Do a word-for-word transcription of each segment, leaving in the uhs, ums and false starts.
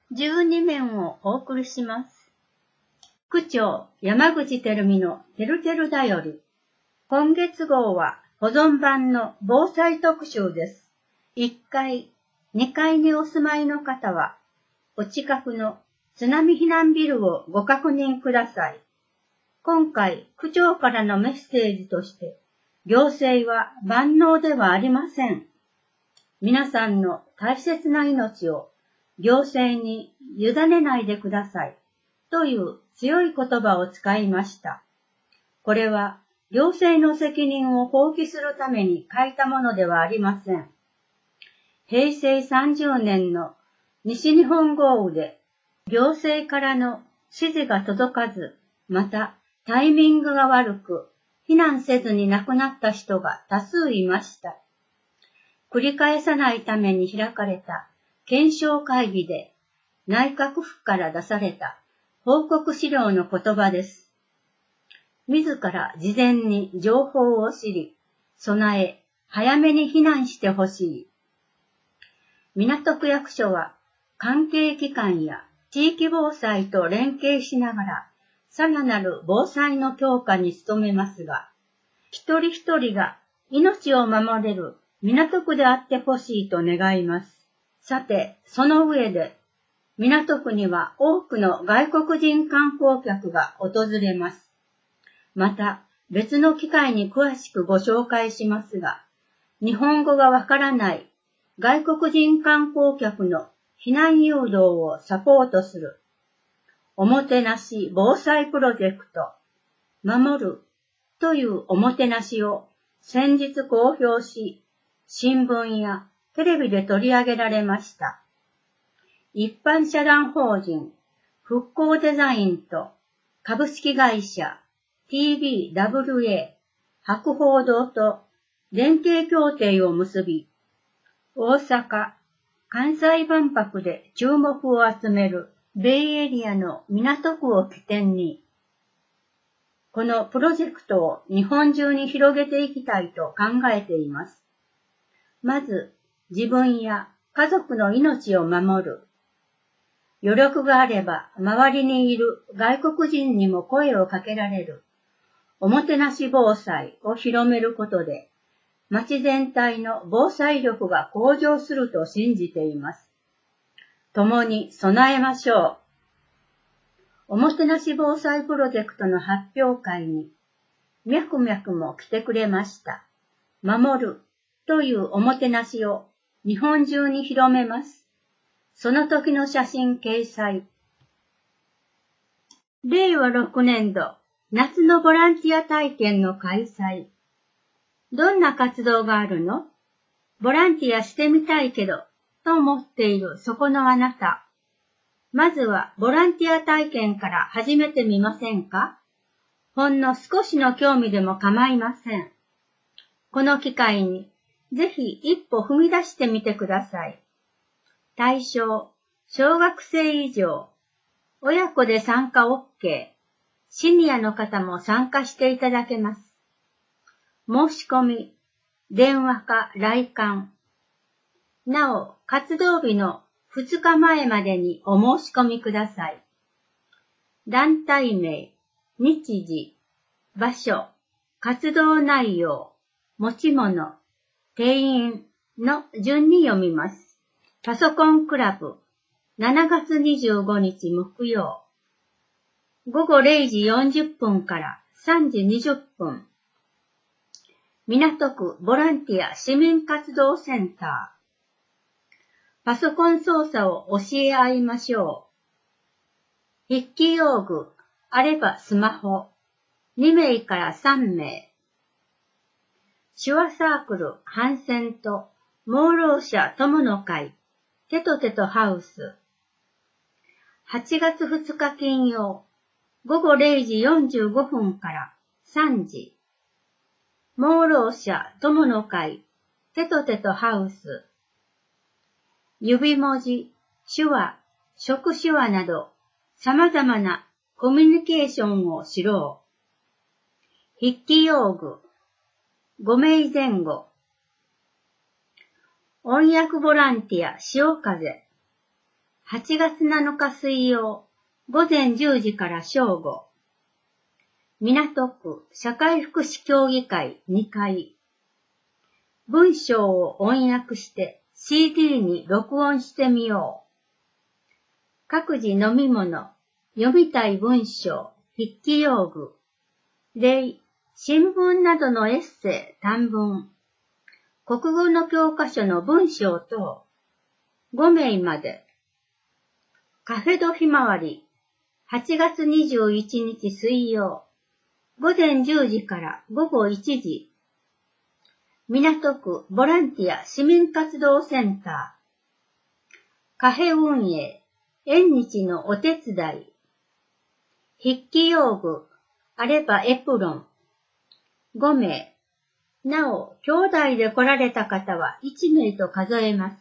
じゅうにめんをお送りします。区長山口てるみのてるてるだより。今月号は保存版の防災特集です。いっかい、にかいにお住まいの方は、お近くの津波避難ビルをご確認ください。今回、区長からのメッセージとして、行政は万能ではありません。皆さんの大切な命を行政に委ねないでください。という強い言葉を使いました。これは行政の責任を放棄するために書いたものではありません。へいせいさんじゅうねんの西日本豪雨で行政からの指示が届かず、またタイミングが悪く避難せずに亡くなった人が多数いました。繰り返さないために開かれた検証会議で内閣府から出された報告資料の言葉です。自ら事前に情報を知り、備え、早めに避難してほしい。港区役所は関係機関や地域防災と連携しながら、さらなる防災の強化に努めますが、一人一人が命を守れる港区であってほしいと願います。さて、その上で、港区には多くの外国人観光客が訪れます。また、別の機会に詳しくご紹介しますが、日本語がわからない外国人観光客の避難誘導をサポートする、おもてなし防災プロジェクト、守るというおもてなしを先日公表し、新聞やテレビで取り上げられました。一般社団法人復興デザインと株式会社 ティービーダブリューエー 博報堂と連携協定を結び、大阪・関西万博で注目を集めるベイエリアの港区を起点に、このプロジェクトを日本中に広げていきたいと考えています。まず、自分や家族の命を守る。余力があれば、周りにいる外国人にも声をかけられる。おもてなし防災を広めることで、町全体の防災力が向上すると信じています。共に備えましょう。おもてなし防災プロジェクトの発表会に、みゃくみゃくも来てくれました。守るというおもてなしを日本中に広めます。その時の写真掲載。れいわろくねんど夏のボランティア体験の開催。どんな活動があるの？ボランティアしてみたいけど、と思っているそこのあなた。まずはボランティア体験から始めてみませんか？ほんの少しの興味でも構いません。この機会に、ぜひ一歩踏み出してみてください。対象、小学生以上、親子で参加 OK、シニアの方も参加していただけます。申し込み、電話か来館。なお、活動日のふつかまえまでにお申し込みください。団体名、日時、場所、活動内容、持ち物、定員の順に読みます。パソコンクラブ、しちがつにじゅうごにち木曜。ごごれいじよんじゅっぷんからさんじにじゅっぷん。港区ボランティア市民活動センター。パソコン操作を教え合いましょう。筆記用具、あればスマホ。にめいからさんめい。手話サークル、ハンセンと、盲ろう者友の会、テトテトハウス。はちがつふつか金曜、ごごれいじよんじゅうごふんからさんじ。盲ろう者友の会、テトテトハウス。指文字、手話、触手話など、様々なコミュニケーションを知ろう。筆記用具、ごめいぜん後。音訳ボランティア、潮風。 はちがつなのか水曜、ごぜんじゅうじから正午。港区社会福祉協議会にかい。文章を音訳して シーディー に録音してみよう。各自飲み物、読みたい文章、筆記用具、例、新聞などのエッセイ、短文、国語の教科書の文章等、ごめいまで。カフェドひまわり、はちがつにじゅういちにち水曜、ごぜんじゅうじからごごいちじ。港区ボランティア市民活動センター。カフェ運営、縁日のお手伝い。筆記用具、あればエプロン。ごめい。なお、兄弟で来られた方はいちめいと数えます。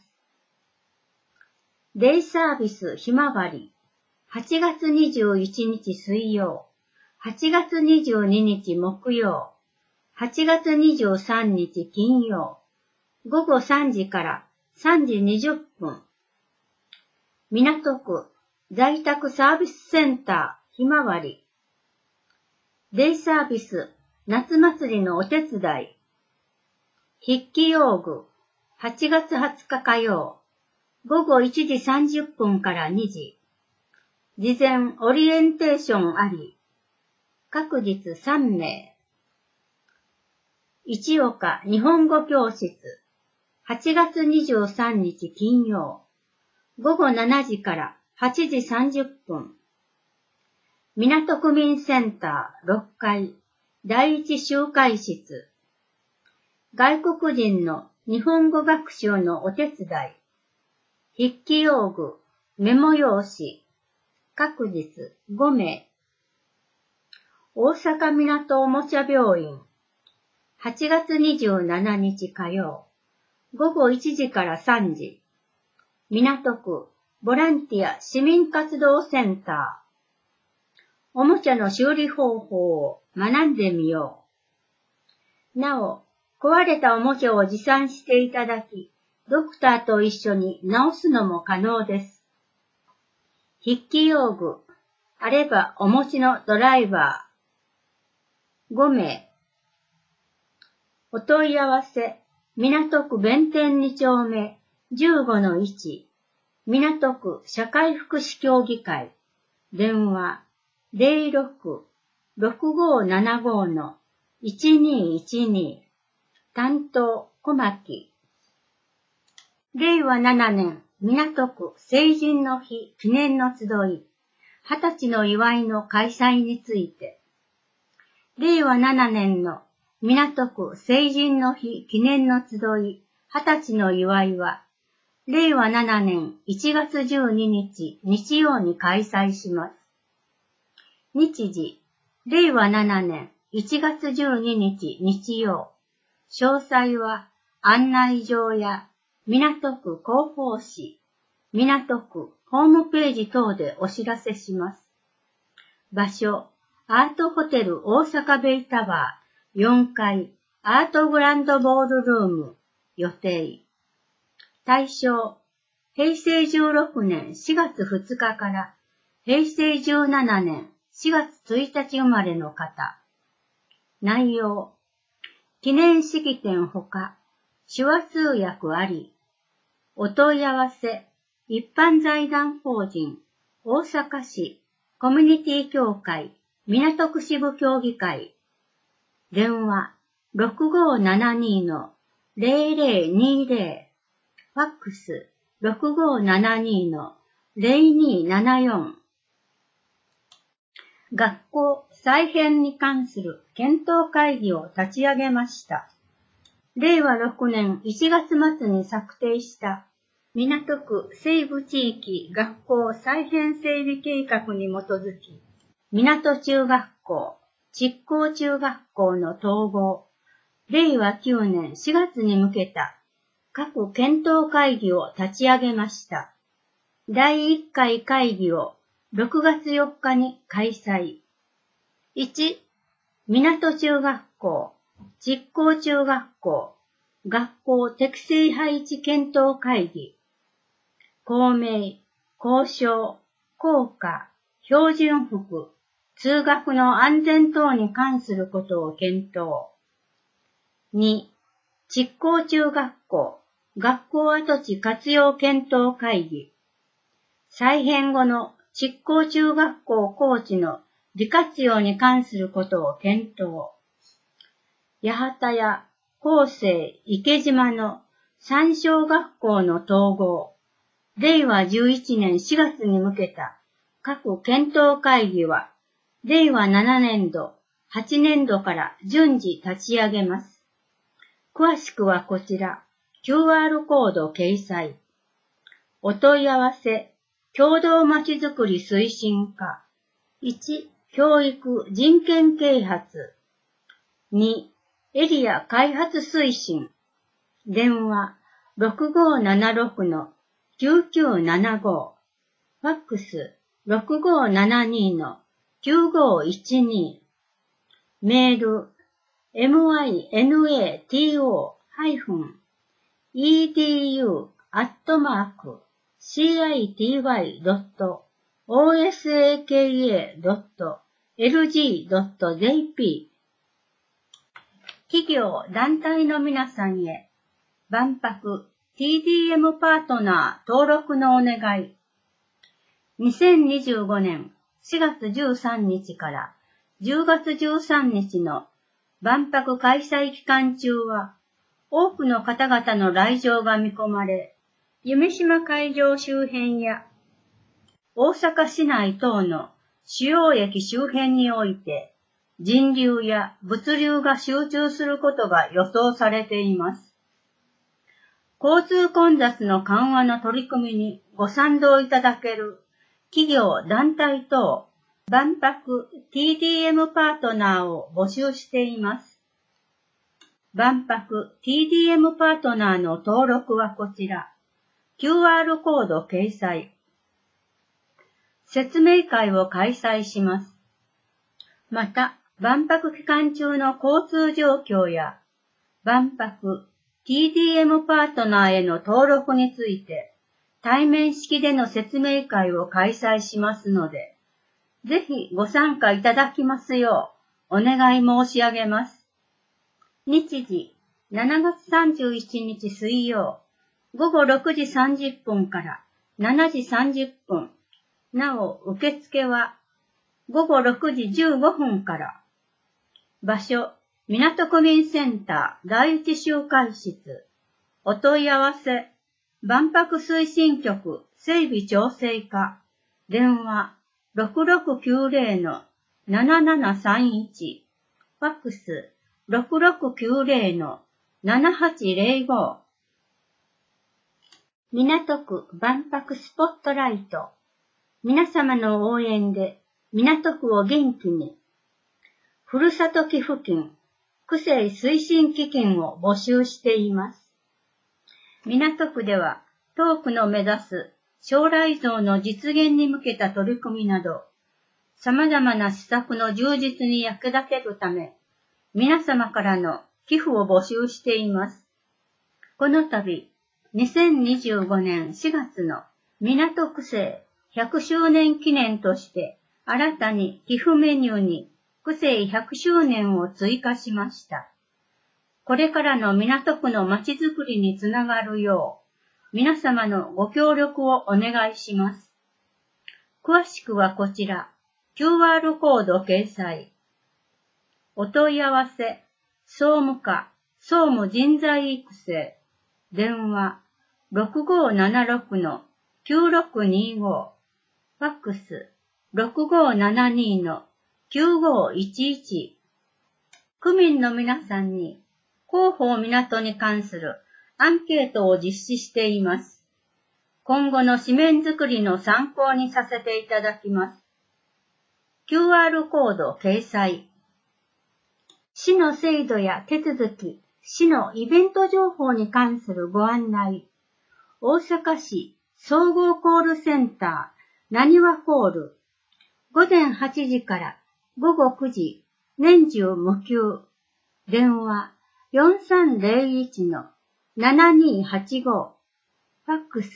デイサービスひまわり。はちがつにじゅういちにち水曜。はちがつにじゅうににち木曜。はちがつにじゅうさんにち金曜。ごごさんじからさんじにじゅっぷん。港区在宅サービスセンターひまわり。デイサービス夏祭りのお手伝い。筆記用具はちがつはつか火曜。ごごいちじさんじゅっぷんからにじ。事前オリエンテーションあり。各日さんめい。一岡日本語教室。はちがつにじゅうさんにち金曜。ごごしちじからはちじさんじゅっぷん。港区民センターろっかい。第一集会室。外国人の日本語学習のお手伝い。筆記用具、メモ用紙。各日ごめい。大阪港おもちゃ病院。はちがつにじゅうしちにち火曜。ごごいちじからさんじ。港区ボランティア市民活動センター。おもちゃの修理方法を学んでみよう。なお、壊れたおもちゃを持参していただき、ドクターと一緒に直すのも可能です。筆記用具、あればお持ちのドライバー。ごめい。お問い合わせ、港区弁天にちょうめ じゅうごのいち、港区社会福祉協議会。電話 ゼロろく ろくごーななごー いちにーいちにー。担当小牧。れいわななねん港区成人の日記念の集い、はたちの祝いの開催について。れいわななねんの港区成人の日記念の集い、はたちの祝いは、れいわななねんいちがつじゅうににち日曜に開催します。日時、れいわななねんいちがつじゅうににち日曜。詳細は案内状や港区広報誌、港区ホームページ等でお知らせします。場所、アートホテル大阪ベイタワーよんかいアートグランドボールルーム予定。対象、へいせいじゅうろくねんしがつふつかからへいせいじゅうななねんしがつついたち生まれの方。内容、記念式典ほか、手話通訳あり。お問い合わせ、一般財団法人、大阪市コミュニティ協会、港区支部協議会。電話、ろくごーななにーのぜろぜろにぜろ。ファックス、ろくごーななにーのぜろにーななよん。学校再編に関する検討会議を立ち上げました。れいわろくねんいちがつまつに策定した港区西部地域学校再編整備計画に基づき、港中学校、築港中学校の統合、れいわきゅうねんしがつに向けた各検討会議を立ち上げました。だいいっかい会議をろくがつよっかに開催。いち、港中学校、築港中学校、学校適正配置検討会議。校名、 交渉、校歌、標準服、通学の安全等に関することを検討。に、築校中学校、学校跡地活用検討会議。再編後の築校中学校校地の利活用に関することを検討。八幡や後世池島の三小学校の統合。れいわじゅういちねんしがつに向けた各検討会議は、れいわななねんど、はちねんどから順次立ち上げます。詳しくはこちら、キューアール コード掲載。お問い合わせ、共同まちづくり推進課。いち、教育人権啓発。に、エリア開発推進。電話、ろくごーななろくのきゅうきゅうななご。ファックス、ろくごーななにのきゅうごーいちに。メール、エムアイエヌエーティーオー イーディーユー アットマーク シーアイティーワイ ドット オーエスエーケーエー ドット エルジー ドット ジェーピー 企業団体の皆さんへ万博 ティーディーエム パートナー登録のお願い。にせんにじゅうごねんしがつじゅうさんにちからじゅうがつじゅうさんにちの万博開催期間中は多くの方々の来場が見込まれ、夢洲会場周辺や大阪市内等の主要駅周辺において人流や物流が集中することが予想されています。交通混雑の緩和の取り組みにご賛同いただける企業・団体等万博 ティーディーエム パートナーを募集しています。万博 ティーディーエム パートナーの登録はこちら。キューアール コード掲載。説明会を開催します。また、万博期間中の交通状況や万博 ティーディーエム パートナーへの登録について対面式での説明会を開催しますので、ぜひご参加いただきますようお願い申し上げます。日時、しちがつさんじゅういちにち水曜、ごごろくじさんじゅっぷんからしちじさんじゅっぷん。なお、受付はごごろくじじゅうごふんから。場所、港区民センター第一集会室。お問い合わせ、万博推進局整備調整課。電話、ろくろくきゅうぜろのななななさんいち。ファックス、ろくろくきゅうぜろのななはちぜろご。港区万博スポットライト。皆様の応援で港区を元気に。ふるさと寄付金、区政推進基金を募集しています。港区では当区の目指す将来像の実現に向けた取り組みなど、様々な施策の充実に役立てるため、皆様からの寄付を募集しています。この度、にせんにじゅうごねんしがつの港区政ひゃくしゅうねん記念として新たに寄付メニューに区政ひゃくしゅうねんを追加しました。これからの港区のまちづくりにつながるよう、皆様のご協力をお願いします。詳しくはこちら、キューアール コード掲載。お問い合わせ、総務課、総務人材育成。電話、ろくごーななろくのきゅうろくにご。ファックス、ろくごーななにのきゅうごーいちいち。区民の皆さんに広報港に関するアンケートを実施しています。今後の紙面作りの参考にさせていただきます。キューアール コード掲載。市の制度や手続き、市のイベント情報に関するご案内。大阪市総合コールセンター、なにわコール。ごぜんはちじからごごくじ、年中無休。電話よんさんぜろいちのななにーはちご。ファックス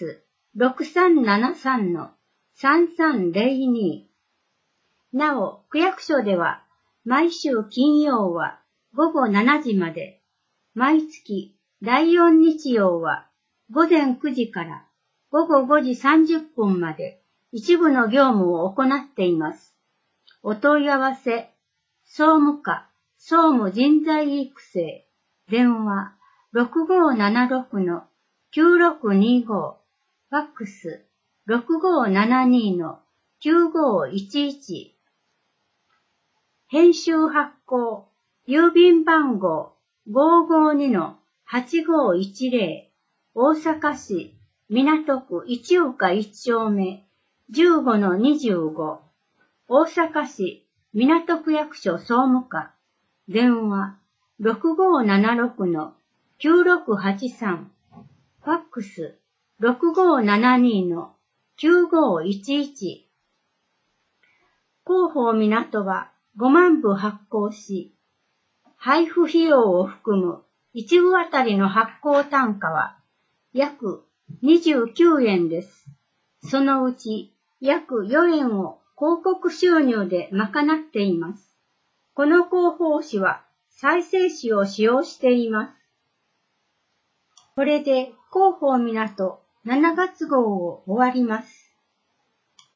ろくさんななさんのさんさんぜろに。なお、区役所では、毎週金曜はごごしちじまで、毎月だいよん日曜はごぜんくじからごごごじさんじゅっぷんまで一部の業務を行っています。お問い合わせ、総務課、総務人材育成、電話 ろくごーななろくのきゅうろくにご、ファックス ろくごーななにのきゅうごーいちいち、編集発行、郵便番号 ごーごーにのはちごーいちぜろ、大阪市港区一岡一丁目 じゅうごのにじゅうご、大阪市港区役所総務課、電話 ろくごーななろくのきゅうろくはちさん、ファックス ろくごーななにのきゅうごーいちいち。広報港はごまんぶ発行し、配布費用を含むいちぶあたりの発行単価は約にじゅうきゅうえんです。そのうち約よえんを広告収入で賄っています。この広報誌は再生紙を使用しています。これで広報港しちがつ号を終わります。